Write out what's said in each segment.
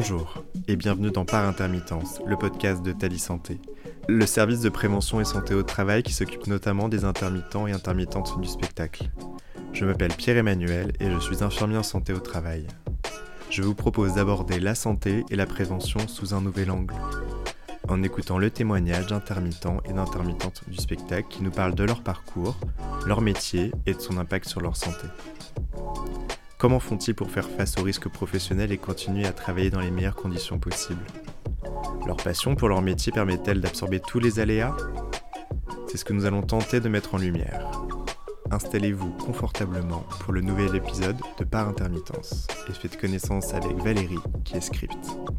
Bonjour et bienvenue dans Par Intermittence, le podcast de Thalie Santé, le service de prévention et santé au travail qui s'occupe notamment des intermittents et intermittentes du spectacle. Je m'appelle Pierre-Emmanuel et je suis infirmier en santé au travail. Je vous propose d'aborder la santé et la prévention sous un nouvel angle, en écoutant le témoignage d'intermittents et d'intermittentes du spectacle qui nous parlent de leur parcours, leur métier et de son impact sur leur santé. Comment font-ils pour faire face aux risques professionnels et continuer à travailler dans les meilleures conditions possibles ? Leur passion pour leur métier permet-elle d'absorber tous les aléas ? C'est ce que nous allons tenter de mettre en lumière. Installez-vous confortablement pour le nouvel épisode de Par Intermittence et faites connaissance avec Valérie qui est script.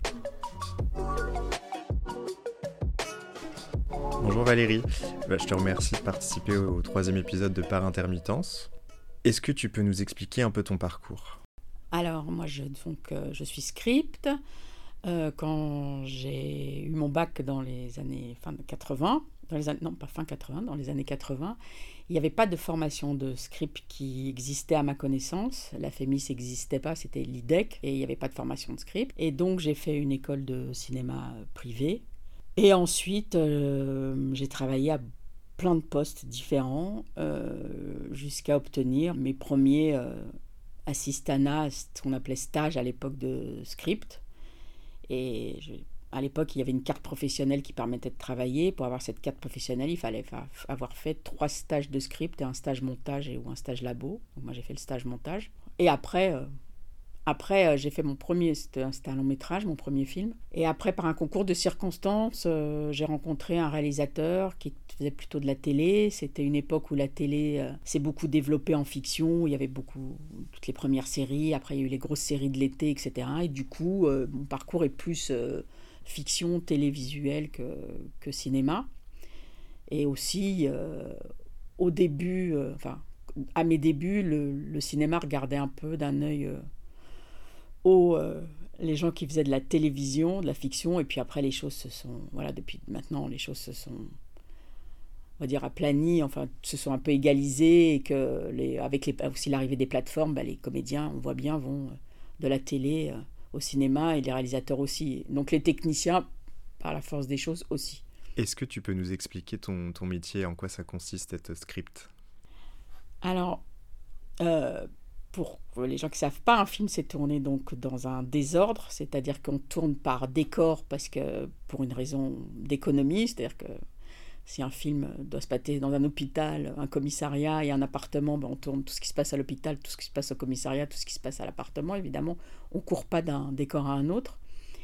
Bonjour Valérie, je te remercie de participer au 3e épisode de Par Intermittence. Est-ce que tu peux nous expliquer un peu ton parcours ? Alors, moi, je suis script. Quand j'ai eu mon bac dans les années fin 80, dans les années 80, il n'y avait pas de formation de script qui existait à ma connaissance. La FEMIS n'existait pas, c'était l'IDEC, et il n'y avait pas de formation de script. Et donc, j'ai fait une école de cinéma privée. Et ensuite, j'ai travaillé à plein de postes différents jusqu'à obtenir mes premiers assistanats, ce qu'on appelait stage à l'époque de script. Et à l'époque, il y avait une carte professionnelle qui permettait de travailler. Pour avoir cette carte professionnelle, il fallait avoir fait 3 stages de script et un stage montage ou un stage labo. Donc moi, j'ai fait le stage montage. Et après, j'ai fait mon premier, c'était un long métrage, mon premier film. Et après, par un concours de circonstances, j'ai rencontré un réalisateur qui faisait plutôt de la télé. C'était une époque où la télé s'est beaucoup développée en fiction. Il y avait toutes les premières séries. Après, il y a eu les grosses séries de l'été, etc. Et du coup, mon parcours est plus fiction, télévisuel que cinéma. Et aussi, au début, à mes débuts, le cinéma regardait un peu d'un œil... les gens qui faisaient de la télévision, de la fiction, et puis après les choses depuis maintenant les choses se sont, on va dire, aplanies, se sont un peu égalisées, et que avec aussi l'arrivée des plateformes, les comédiens, on voit bien, vont de la télé au cinéma, et les réalisateurs aussi. Donc les techniciens, par la force des choses aussi. Est-ce que tu peux nous expliquer ton métier, en quoi ça consiste, être script ? Alors, pour les gens qui ne savent pas, un film s'est tourné donc dans un désordre, c'est-à-dire qu'on tourne par décor pour une raison d'économie, c'est-à-dire que si un film doit se passer dans un hôpital, un commissariat et un appartement, on tourne tout ce qui se passe à l'hôpital, tout ce qui se passe au commissariat, tout ce qui se passe à l'appartement. Évidemment, on ne court pas d'un décor à un autre.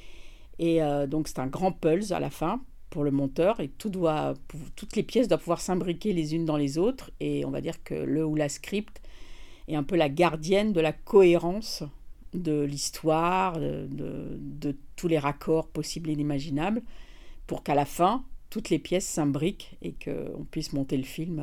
Et donc c'est un grand pulse à la fin pour le monteur, et toutes les pièces doivent pouvoir s'imbriquer les unes dans les autres, et on va dire que le ou la script est un peu la gardienne de la cohérence de l'histoire, de tous les raccords possibles et inimaginables, pour qu'à la fin, toutes les pièces s'imbriquent et qu'on puisse monter le film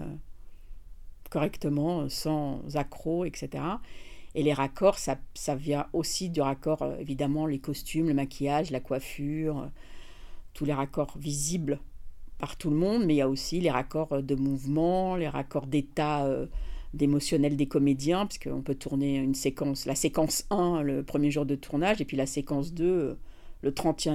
correctement, sans accroc, etc. Et les raccords, ça vient aussi du raccord, évidemment, les costumes, le maquillage, la coiffure, tous les raccords visibles par tout le monde, mais il y a aussi les raccords de mouvement, les raccords d'état d'émotionnel des comédiens, parce qu'on peut tourner la séquence 1 le premier jour de tournage, et puis la séquence 2 le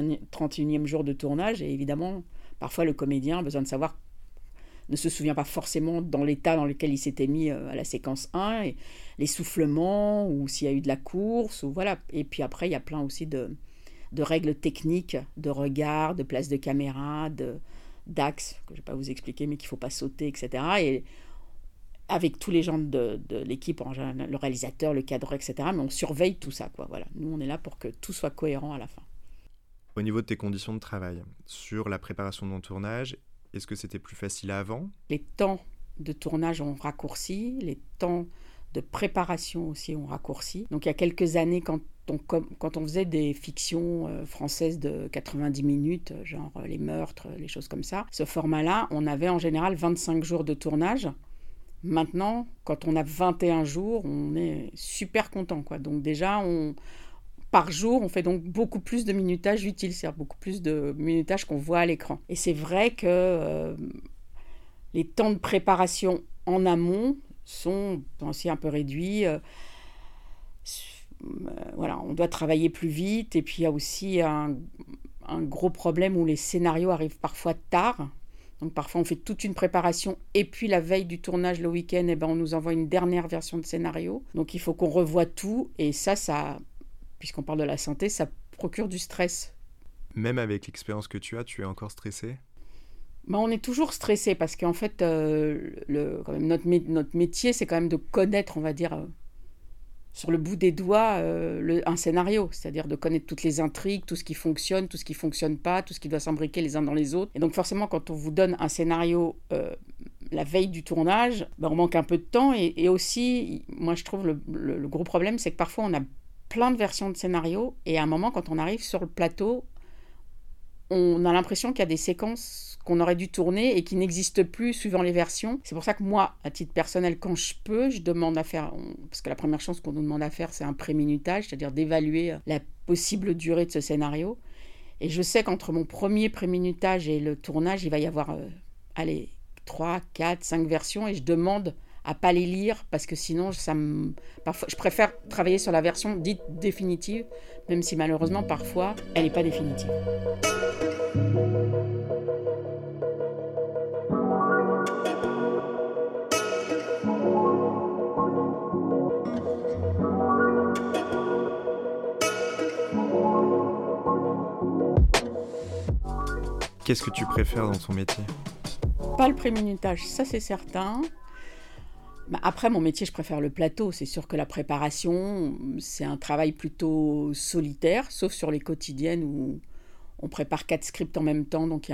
31e jour de tournage, et évidemment, parfois le comédien a besoin de savoir, ne se souvient pas forcément dans l'état dans lequel il s'était mis à la séquence 1, et les soufflements, ou s'il y a eu de la course, ou voilà. Et puis après, il y a plein aussi de règles techniques, de regard, de place de caméra, d'axe, que je ne vais pas vous expliquer, mais qu'il ne faut pas sauter, etc. Et avec tous les gens de l'équipe, en général, le réalisateur, le cadreur, etc. Mais on surveille tout ça, quoi. Voilà. Nous, on est là pour que tout soit cohérent à la fin. Au niveau de tes conditions de travail, sur la préparation de ton tournage, est-ce que c'était plus facile avant ? Les temps de tournage ont raccourci, les temps de préparation aussi ont raccourci. Donc il y a quelques années, quand on faisait des fictions françaises de 90 minutes, genre les meurtres, les choses comme ça, ce format-là, on avait en général 25 jours de tournage. Maintenant, quand on a 21 jours, on est super content, quoi. Donc déjà, par jour, on fait donc beaucoup plus de minutage utile, c'est-à-dire beaucoup plus de minutage qu'on voit à l'écran. Et c'est vrai que les temps de préparation en amont sont aussi un peu réduits. voilà, on doit travailler plus vite. Et puis il y a aussi un gros problème où les scénarios arrivent parfois tard. Donc parfois on fait toute une préparation et puis la veille du tournage le week-end, on nous envoie une dernière version de scénario. Donc il faut qu'on revoie tout et ça, puisqu'on parle de la santé, ça procure du stress. Même avec l'expérience que tu es encore stressé ? On est toujours stressé parce qu'en fait, quand même, notre métier, c'est quand même de connaître, on va dire, sur le bout des doigts, un scénario. C'est-à-dire de connaître toutes les intrigues, tout ce qui fonctionne, tout ce qui ne fonctionne pas, tout ce qui doit s'imbriquer les uns dans les autres. Et donc forcément, quand on vous donne un scénario la veille du tournage, on manque un peu de temps. Et aussi, moi je trouve le gros problème, c'est que parfois on a plein de versions de scénario. Et à un moment, quand on arrive sur le plateau, on a l'impression qu'il y a des séquences qu'on aurait dû tourner et qui n'existent plus suivant les versions. C'est pour ça que moi, à titre personnel, quand je peux, je demande à faire... Parce que la première chose qu'on nous demande à faire, c'est un préminutage, c'est-à-dire d'évaluer la possible durée de ce scénario. Et je sais qu'entre mon premier préminutage et le tournage, il va y avoir 3, 4, 5 versions et je demande à pas les lire parce que sinon, parfois, je préfère travailler sur la version dite définitive, même si malheureusement, parfois, elle n'est pas définitive. Qu'est-ce que tu préfères dans ton métier ? Pas le préminutage, ça c'est certain. Après, mon métier, je préfère le plateau. C'est sûr que la préparation, c'est un travail plutôt solitaire, sauf sur les quotidiennes où on prépare 4 scripts en même temps. Donc,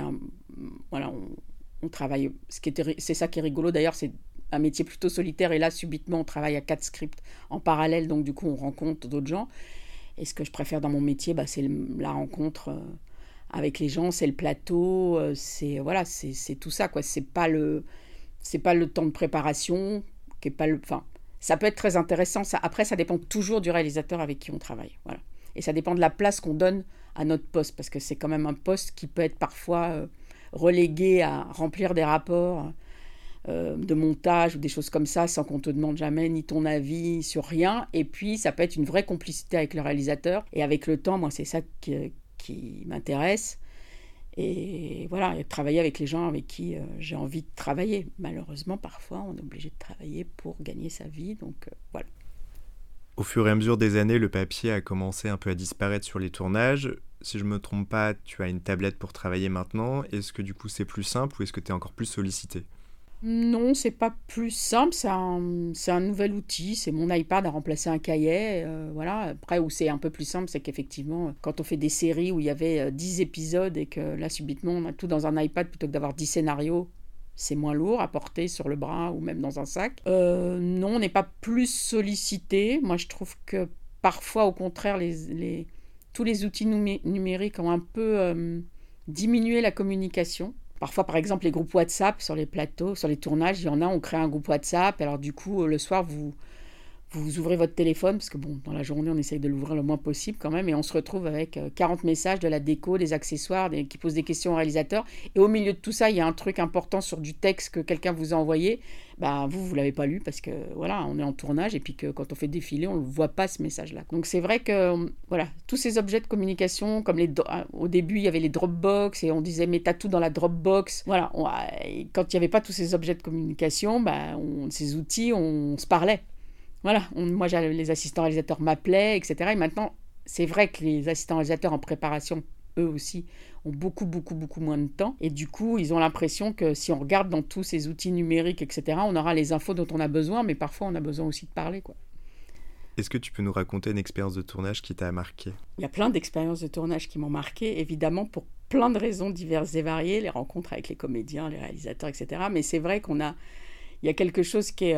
on travaille. C'est ça qui est rigolo. D'ailleurs, c'est un métier plutôt solitaire. Et là, subitement, on travaille à 4 scripts en parallèle. Donc, du coup, on rencontre d'autres gens. Et ce que je préfère dans mon métier, c'est la rencontre avec les gens, c'est le plateau, c'est tout ça, quoi. C'est pas le temps de préparation qui est pas le... Enfin, ça peut être très intéressant. Après, ça dépend toujours du réalisateur avec qui on travaille. Voilà. Et ça dépend de la place qu'on donne à notre poste, parce que c'est quand même un poste qui peut être parfois relégué à remplir des rapports de montage ou des choses comme ça, sans qu'on te demande jamais ni ton avis sur rien. Et puis, ça peut être une vraie complicité avec le réalisateur. Et avec le temps, moi, c'est ça qui m'intéresse. Et voilà, et travailler avec les gens avec qui j'ai envie de travailler. Malheureusement, parfois, on est obligé de travailler pour gagner sa vie, donc voilà. Au fur et à mesure des années, le papier a commencé un peu à disparaître sur les tournages. Si je ne me trompe pas, tu as une tablette pour travailler maintenant. Est-ce que du coup c'est plus simple ou est-ce que tu es encore plus sollicité ? Non, c'est pas plus simple, c'est un nouvel outil, c'est mon iPad à remplacer un cahier, voilà. Après, où c'est un peu plus simple, c'est qu'effectivement, quand on fait des séries où il y avait 10 épisodes et que là, subitement, on a tout dans un iPad plutôt que d'avoir 10 scénarios, c'est moins lourd à porter sur le bras ou même dans un sac. Non, on n'est pas plus sollicité. Moi, je trouve que parfois, au contraire, tous les outils numériques ont un peu diminué la communication. Parfois, par exemple, les groupes WhatsApp sur les plateaux, sur les tournages, il y en a, on crée un groupe WhatsApp. Alors du coup, le soir, vous ouvrez votre téléphone, parce que dans la journée, on essaye de l'ouvrir le moins possible quand même, et on se retrouve avec 40 messages, de la déco, des accessoires, qui posent des questions au réalisateur. Et au milieu de tout ça, il y a un truc important sur du texte que quelqu'un vous a envoyé. Vous l'avez pas lu parce que voilà, on est en tournage et puis que quand on fait défiler, on ne voit pas ce message-là. Donc c'est vrai que voilà, tous ces objets de communication, comme au début, il y avait les Dropbox et on disait mais t'as tout dans la Dropbox. Voilà, quand il n'y avait pas tous ces objets de communication, ces outils, on se parlait. Voilà, moi les assistants réalisateurs m'appelaient, etc. Et maintenant, c'est vrai que les assistants réalisateurs en préparation, eux aussi, ont beaucoup moins de temps. Et du coup, ils ont l'impression que si on regarde dans tous ces outils numériques, etc., on aura les infos dont on a besoin, mais parfois on a besoin aussi de parler, quoi. Est-ce que tu peux nous raconter une expérience de tournage qui t'a marqué ? Il y a plein d'expériences de tournage qui m'ont marqué, évidemment, pour plein de raisons diverses et variées, les rencontres avec les comédiens, les réalisateurs, etc. Mais c'est vrai il y a quelque chose qui est...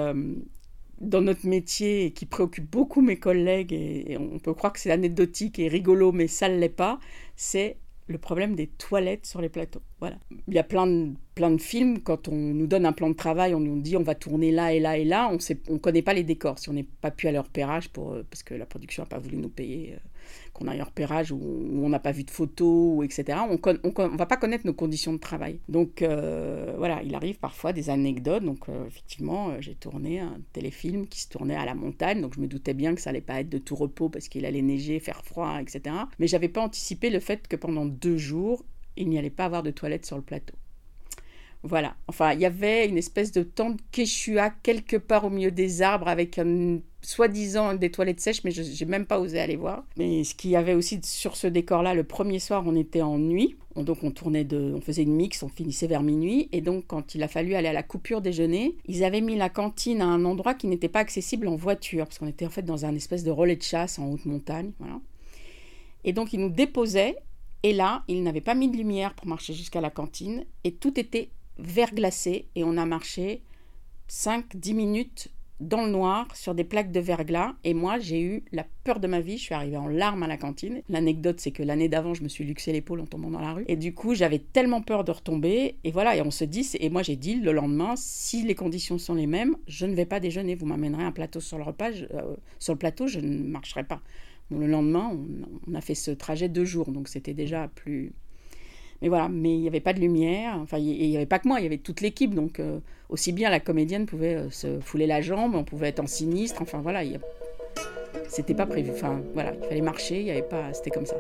dans notre métier et qui préoccupe beaucoup mes collègues, et on peut croire que c'est anecdotique et rigolo, mais ça ne l'est pas, c'est le problème des toilettes sur les plateaux. Voilà. Il y a plein de films, quand on nous donne un plan de travail, on nous dit on va tourner là et là et là, on ne connaît pas les décors. Si on n'est pas pu aller au repérage parce que la production n'a pas voulu nous payer qu'on a eu un repérage où on n'a pas vu de photos, etc., on va pas connaître nos conditions de travail. Donc voilà, il arrive parfois des anecdotes. Donc effectivement, j'ai tourné un téléfilm qui se tournait à la montagne, donc je me doutais bien que ça allait pas être de tout repos parce qu'il allait neiger, faire froid, etc. Mais j'avais pas anticipé le fait que pendant 2 jours, il n'y allait pas avoir de toilettes sur le plateau. Voilà, enfin, il y avait une espèce de temps de Quechua quelque part au milieu des arbres avec soi-disant des toilettes sèches, mais je n'ai même pas osé aller voir. Mais ce qu'il y avait aussi sur ce décor-là, le premier soir, on était en nuit, donc on faisait une mix, on finissait vers minuit, et donc quand il a fallu aller à la coupure déjeuner, ils avaient mis la cantine à un endroit qui n'était pas accessible en voiture, parce qu'on était en fait dans un espèce de relais de chasse en haute montagne, voilà. Et donc ils nous déposaient, et là, ils n'avaient pas mis de lumière pour marcher jusqu'à la cantine, et tout était verglacé, et on a marché 5-10 minutes dans le noir sur des plaques de verglas, et moi j'ai eu la peur de ma vie, je suis arrivée en larmes à la cantine. L'anecdote, c'est que l'année d'avant je me suis luxé l'épaule en tombant dans la rue, et du coup j'avais tellement peur de retomber, et voilà, et on se dit, et moi j'ai dit le lendemain, si les conditions sont les mêmes, je ne vais pas déjeuner, vous m'amènerez un plateau sur le repas, sur le plateau je ne marcherai pas. Donc, le lendemain on a fait ce trajet 2 jours, donc c'était déjà plus... Mais voilà, mais il n'y avait pas de lumière, enfin, il n'y avait pas que moi, il y avait toute l'équipe, donc aussi bien la comédienne pouvait se fouler la jambe, on pouvait être en sinistre, enfin voilà, c'était pas prévu, enfin voilà, il fallait marcher, il y avait pas, c'était comme ça.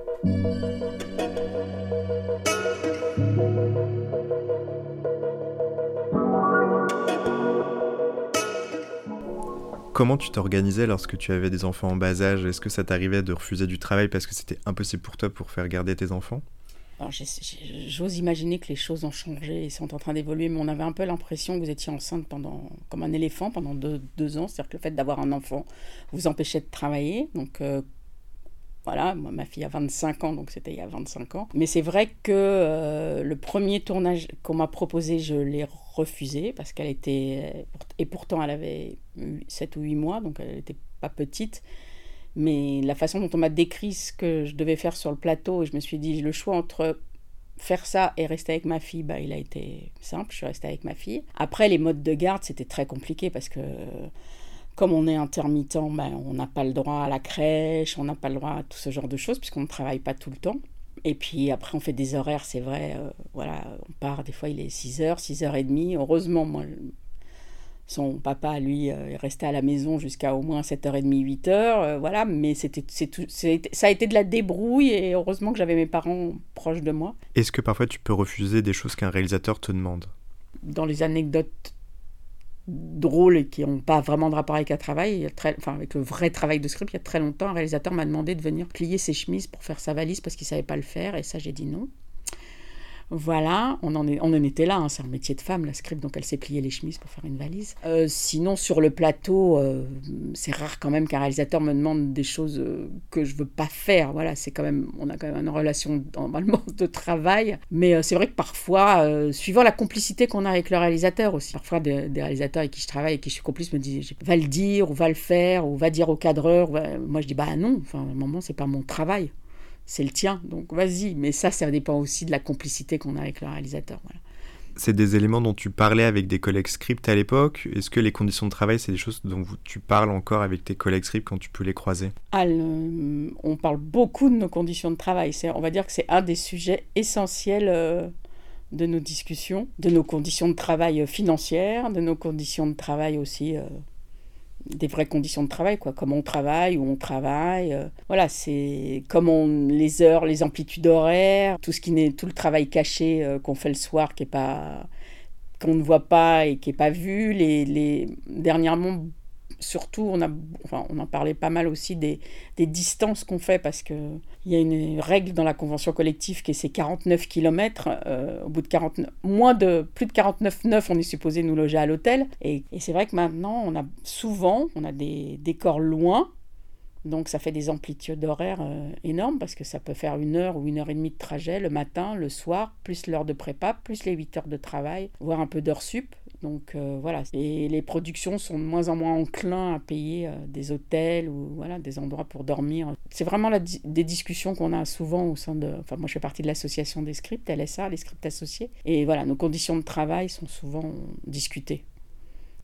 Comment tu t'organisais lorsque tu avais des enfants en bas âge ? Est-ce que ça t'arrivait de refuser du travail parce que c'était impossible pour toi pour faire garder tes enfants ? Alors, j'ose imaginer que les choses ont changé et sont en train d'évoluer, mais on avait un peu l'impression que vous étiez enceinte comme un éléphant pendant 2 ans. C'est-à-dire que le fait d'avoir un enfant vous empêchait de travailler. Donc voilà, moi, ma fille a 25 ans, donc c'était il y a 25 ans. Mais c'est vrai que le premier tournage qu'on m'a proposé, je l'ai refusé parce qu'elle était... Et pourtant, elle avait 7 ou 8 mois, donc elle n'était pas petite. Mais la façon dont on m'a décrit ce que je devais faire sur le plateau, et je me suis dit, le choix entre faire ça et rester avec ma fille, il a été simple, je suis restée avec ma fille. Après, les modes de garde, c'était très compliqué parce que comme on est intermittent, on n'a pas le droit à la crèche, on n'a pas le droit à tout ce genre de choses puisqu'on ne travaille pas tout le temps. Et puis après, on fait des horaires, c'est vrai, voilà, on part, des fois il est 6h, 6h30. Heureusement, moi... Son papa, lui, est resté à la maison jusqu'à au moins 7h30, 8h, voilà, mais ça a été de la débrouille et heureusement que j'avais mes parents proches de moi. Est-ce que parfois tu peux refuser des choses qu'un réalisateur te demande ? Dans les anecdotes drôles et qui n'ont pas vraiment de rapport avec un travail, avec le vrai travail de script, il y a très longtemps, un réalisateur m'a demandé de venir plier ses chemises pour faire sa valise parce qu'il ne savait pas le faire, et ça j'ai dit non. Voilà, on en était là, c'est un métier de femme, la script, donc elle s'est pliée les chemises pour faire une valise. Sinon, sur le plateau, c'est rare quand même qu'un réalisateur me demande des choses que je veux pas faire. Voilà, on a quand même une relation normalement de travail, mais c'est vrai que parfois, suivant la complicité qu'on a avec le réalisateur aussi, parfois des réalisateurs avec qui je travaille, avec qui je suis complice, me disent va le dire, ou va le faire, ou va dire au cadreur. Moi je dis non, à un moment c'est pas mon travail. C'est le tien, donc vas-y. Mais ça dépend aussi de la complicité qu'on a avec le réalisateur. Voilà. C'est des éléments dont tu parlais avec des collègues script à l'époque. Est-ce que les conditions de travail, c'est des choses dont tu parles encore avec tes collègues script quand tu peux les croiser ? On parle beaucoup de nos conditions de travail. On va dire que c'est un des sujets essentiels de nos discussions, de nos conditions de travail financières, de nos conditions de travail aussi... des vraies conditions de travail, comment on travaille, où on travaille, voilà, c'est comment les heures, les amplitudes horaires, tout le travail caché qu'on fait le soir qu'on ne voit pas et qui n'est pas vu, dernièrement surtout on en parlait pas mal aussi des distances qu'on fait, parce que il y a une règle dans la convention collective qui est ces 49 km. Au bout de plus de 49,9, on est supposé nous loger à l'hôtel. Et c'est vrai que maintenant, on a des décors loin. Donc ça fait des amplitudes horaires énormes, parce que ça peut faire 1 heure ou 1h30 de trajet le matin, le soir, plus l'heure de prépa, plus les 8 heures de travail, voire un peu d'heures sup. Donc voilà, et les productions sont de moins en moins enclins à payer des hôtels ou voilà, des endroits pour dormir. C'est vraiment des discussions qu'on a souvent au sein de... Enfin, moi je fais partie de l'association des scripts, LSA, les scripts associés. Et voilà, nos conditions de travail sont souvent discutées.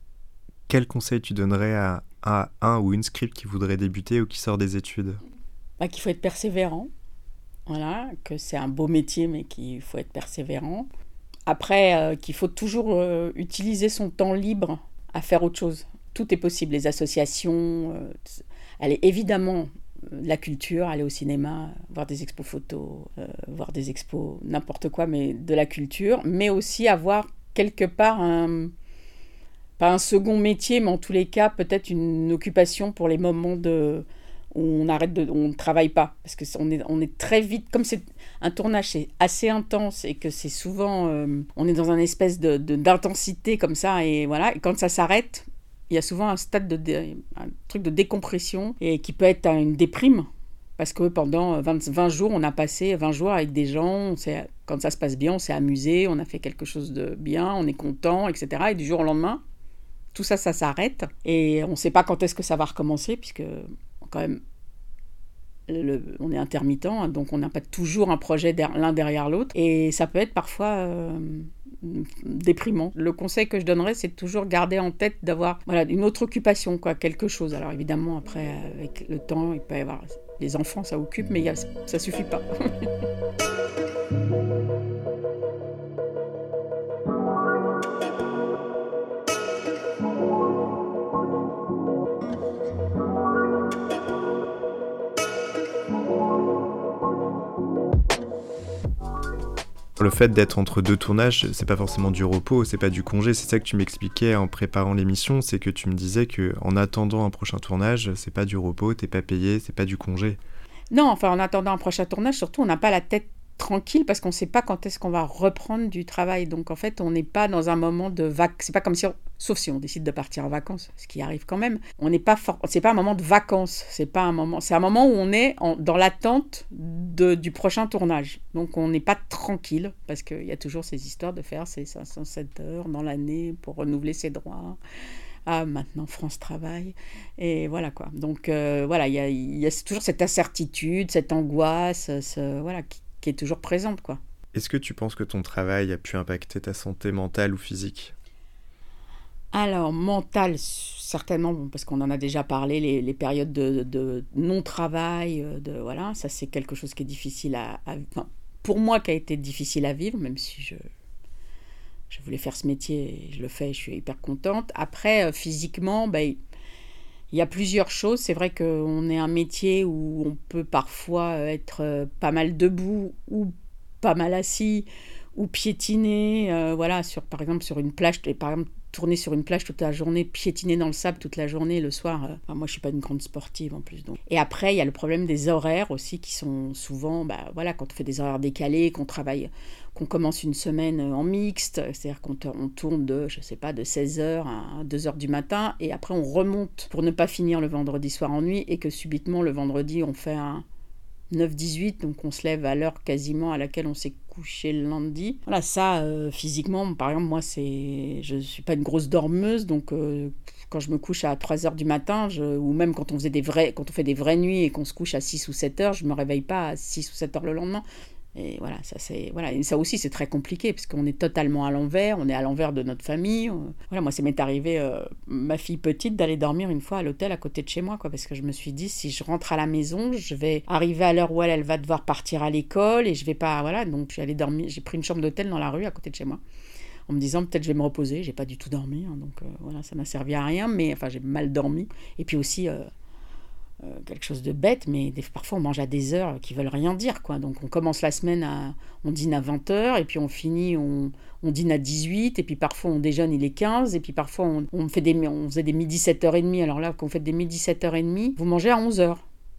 Quel conseil tu donnerais à un ou une script qui voudrait débuter ou qui sort des études ? qu'il faut être persévérant. Voilà, que c'est un beau métier, mais qu'il faut être persévérant. Après, qu'il faut toujours utiliser son temps libre à faire autre chose. Tout est possible, les associations, aller évidemment la culture, aller au cinéma, voir des expos photos, voir des expos, n'importe quoi, mais de la culture, mais aussi avoir quelque part pas un second métier, mais en tous les cas, peut-être une occupation pour les moments où on ne travaille pas. Parce qu'on est très vite, comme c'est un tournage, c'est assez intense et que c'est souvent, on est dans un espèce d'intensité comme ça, et voilà, et quand ça s'arrête, il y a souvent un truc de décompression et qui peut être une déprime. Parce que pendant 20 jours, on a passé 20 jours avec des gens, quand ça se passe bien, on s'est amusé, on a fait quelque chose de bien, on est content, etc. Et du jour au lendemain, tout ça s'arrête. Et on ne sait pas quand est-ce que ça va recommencer, puisque quand même, on est intermittent, hein, donc on n'a pas toujours un projet l'un derrière l'autre. Et ça peut être parfois déprimant. Le conseil que je donnerais, c'est de toujours garder en tête d'avoir une autre occupation, quelque chose. Alors évidemment, après, avec le temps, il peut y avoir les enfants, ça occupe, mais ça suffit pas. Le fait d'être entre deux tournages, c'est pas forcément du repos, c'est pas du congé, c'est ça que tu m'expliquais en préparant l'émission, c'est que tu me disais que en attendant un prochain tournage, c'est pas du repos, t'es pas payé, c'est pas du congé. Non, enfin en attendant un prochain tournage, surtout on n'a pas la tête tranquille parce qu'on ne sait pas quand est-ce qu'on va reprendre du travail. Donc en fait, on n'est pas dans un moment de vacances. C'est pas comme si sauf si on décide de partir en vacances, ce qui arrive quand même. On n'est pas c'est pas un moment de vacances, c'est un moment où on est dans l'attente du prochain tournage. Donc on n'est pas tranquille parce qu'il y a toujours ces histoires de faire ces 507 heures dans l'année pour renouveler ses droits. Ah, maintenant France Travail, et voilà quoi. Donc il y a toujours cette incertitude, cette angoisse, qui est toujours présente, quoi. Est-ce que tu penses que ton travail a pu impacter ta santé mentale ou physique ? Alors, mentale, certainement, parce qu'on en a déjà parlé, les périodes de non-travail, ça c'est quelque chose qui est difficile pour moi, qui a été difficile à vivre, même si je voulais faire ce métier, et je le fais, je suis hyper contente. Après, physiquement, il y a plusieurs choses. C'est vrai qu'on est un métier où on peut parfois être pas mal debout ou pas mal assis ou piétiner, par exemple sur une plage, tourner sur une plage toute la journée, piétiner dans le sable toute la journée, le soir. Moi, je suis pas une grande sportive en plus. Donc. Et après, il y a le problème des horaires aussi qui sont souvent, quand on fait des horaires décalés, qu'on commence une semaine en mixte, c'est-à-dire qu'on tourne de 16h à 2h du matin, et après on remonte pour ne pas finir le vendredi soir en nuit, et que subitement le vendredi on fait un 9-18, donc on se lève à l'heure quasiment à laquelle on s'est couché le lundi. Voilà, ça, physiquement, par exemple, moi, je suis pas une grosse dormeuse, donc quand je me couche à 3h du matin, ou même quand on fait des vraies nuits et qu'on se couche à 6 ou 7h, je me réveille pas à 6 ou 7h le lendemain. Et voilà, et ça aussi, c'est très compliqué, parce qu'on est totalement à l'envers, on est à l'envers de notre famille. Moi, ça m'est arrivé, ma fille petite, d'aller dormir une fois à l'hôtel à côté de chez moi, parce que je me suis dit, si je rentre à la maison, je vais arriver à l'heure où elle va devoir partir à l'école, et je vais pas, donc je suis allée dormir, j'ai pris une chambre d'hôtel dans la rue à côté de chez moi, en me disant, peut-être je vais me reposer, j'ai pas du tout dormi, donc ça m'a servi à rien, mais j'ai mal dormi, et puis aussi... quelque chose de bête, mais parfois on mange à des heures qui veulent rien dire, quoi. Donc on commence la semaine on dîne à 20h, et puis on finit, on dîne à 18, et puis parfois on déjeune, il est 15, et puis parfois on faisait des midi 7h30, alors là, quand vous faites des midi 7h30, vous mangez à 11h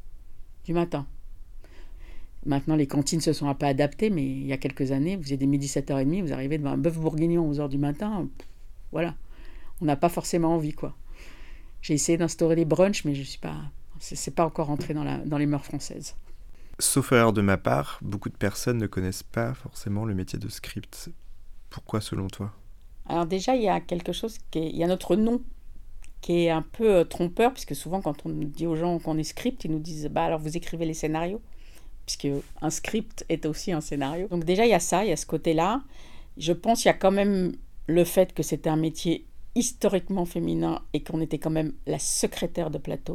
du matin. Maintenant, les cantines se sont un peu adaptées, mais il y a quelques années, vous faisiez des midi 7h30, vous arrivez devant un bœuf bourguignon à 11h du matin, voilà. On n'a pas forcément envie, quoi. J'ai essayé d'instaurer les brunchs, mais c'est pas encore entré dans les mœurs françaises. Sauf erreur de ma part, beaucoup de personnes ne connaissent pas forcément le métier de script. Pourquoi selon toi ? Alors déjà, il y a quelque chose il y a notre nom qui est un peu trompeur, puisque souvent quand on dit aux gens qu'on est script, ils nous disent alors vous écrivez les scénarios, puisque un script est aussi un scénario. Donc déjà il y a ça, il y a ce côté-là. Je pense qu'il y a quand même le fait que c'était un métier historiquement féminin et qu'on était quand même la secrétaire de plateau.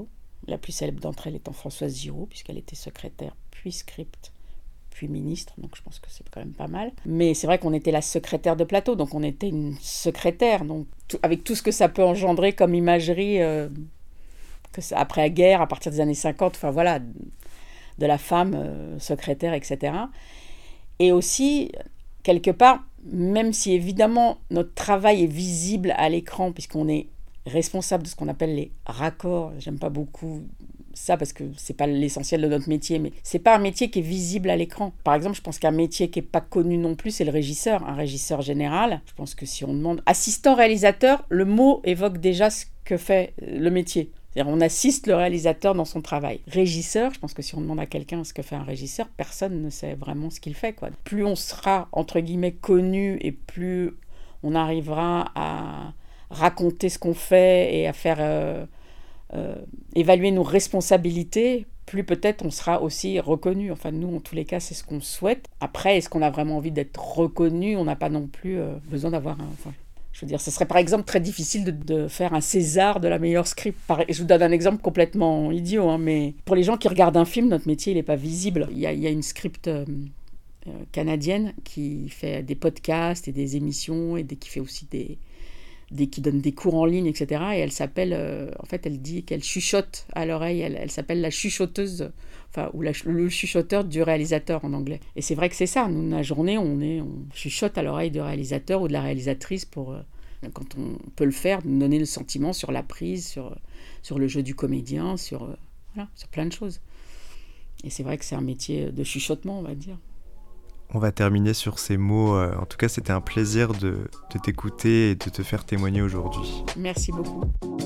La plus célèbre d'entre elles étant Françoise Giraud, puisqu'elle était secrétaire, puis script, puis ministre, donc je pense que c'est quand même pas mal. Mais c'est vrai qu'on était la secrétaire de plateau, donc on était une secrétaire, donc avec tout ce que ça peut engendrer comme imagerie, après la guerre, à partir des années 50, enfin voilà, de la femme secrétaire, etc. Et aussi, quelque part, même si évidemment notre travail est visible à l'écran, puisqu'on est responsable de ce qu'on appelle les raccords. J'aime pas beaucoup ça parce que c'est pas l'essentiel de notre métier, mais c'est pas un métier qui est visible à l'écran. Par exemple, je pense qu'un métier qui est pas connu non plus, c'est le régisseur, un régisseur général. Je pense que si on demande assistant réalisateur, le mot évoque déjà ce que fait le métier. C'est-à-dire on assiste le réalisateur dans son travail. Régisseur, je pense que si on demande à quelqu'un ce que fait un régisseur, personne ne sait vraiment ce qu'il fait, quoi. Plus on sera, entre guillemets, connu et plus on arrivera à raconter ce qu'on fait et à faire évaluer nos responsabilités, plus peut-être on sera aussi reconnu. Enfin, nous, en tous les cas, c'est ce qu'on souhaite. Après, est-ce qu'on a vraiment envie d'être reconnu ? On n'a pas non plus besoin d'avoir un... Enfin, je veux dire, ce serait par exemple très difficile de faire un César de la meilleure script. Je vous donne un exemple complètement idiot, hein, mais pour les gens qui regardent un film, notre métier, il n'est pas visible. Il y a une script canadienne qui fait des podcasts et des émissions et qui fait aussi qui donne des cours en ligne, etc. Et elle s'appelle, en fait, elle dit qu'elle chuchote à l'oreille, elle s'appelle la chuchoteuse, enfin, ou le chuchoteur du réalisateur en anglais. Et c'est vrai que c'est ça, nous, la journée, on chuchote à l'oreille du réalisateur ou de la réalisatrice pour, quand on peut le faire, nous donner le sentiment sur la prise, sur le jeu du comédien, sur plein de choses. Et c'est vrai que c'est un métier de chuchotement, on va dire. On va terminer sur ces mots. En tout cas, c'était un plaisir de t'écouter et de te faire témoigner aujourd'hui. Merci beaucoup.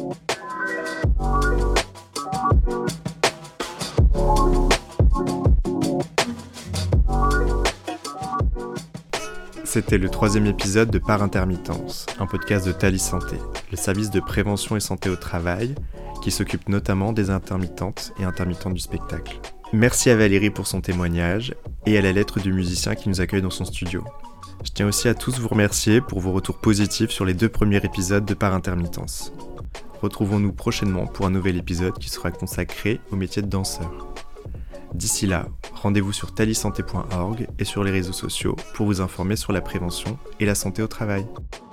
C'était le 3e épisode de Par Intermittence, un podcast de Thalys Santé, le service de prévention et santé au travail, qui s'occupe notamment des intermittentes et intermittents du spectacle. Merci à Valérie pour son témoignage et à la lettre du musicien qui nous accueille dans son studio. Je tiens aussi à tous vous remercier pour vos retours positifs sur les 2 premiers épisodes de Par Intermittence. Retrouvons-nous prochainement pour un nouvel épisode qui sera consacré au métier de danseur. D'ici là, rendez-vous sur thalyssanté.org et sur les réseaux sociaux pour vous informer sur la prévention et la santé au travail.